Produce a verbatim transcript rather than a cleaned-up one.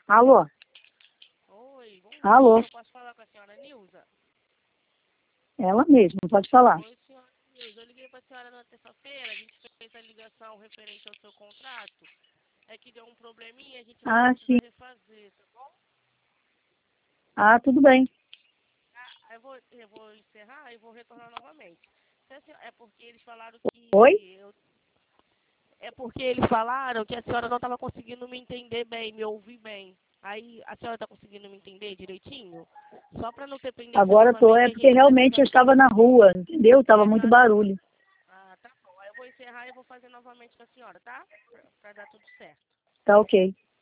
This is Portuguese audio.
Alô? Oi, bom Alô? dia. Eu posso falar com a senhora Nilza? Ela mesma, pode falar. Oi, senhora Nilza. Eu liguei para a senhora na terça-feira. A gente fez a ligação referente ao seu contrato. É que deu um probleminha, a gente vai Ah, sim. precisar refazer, tá bom? Ah, tudo bem. Ah, eu vou, eu vou encerrar e vou retornar novamente. Se a senhora- É porque eles falaram Oi? que eu É porque eles falaram que a senhora não estava conseguindo me entender bem, me ouvir bem. Aí a senhora está conseguindo me entender direitinho? Só para não ter pendência Agora eu tô, novamente, é a porque gente realmente precisa. eu estava na rua, entendeu? Tava É, muito tá. barulho. Ah, tá bom. Aí eu vou encerrar e vou fazer novamente com a senhora, tá? Para dar tudo certo. Tá ok.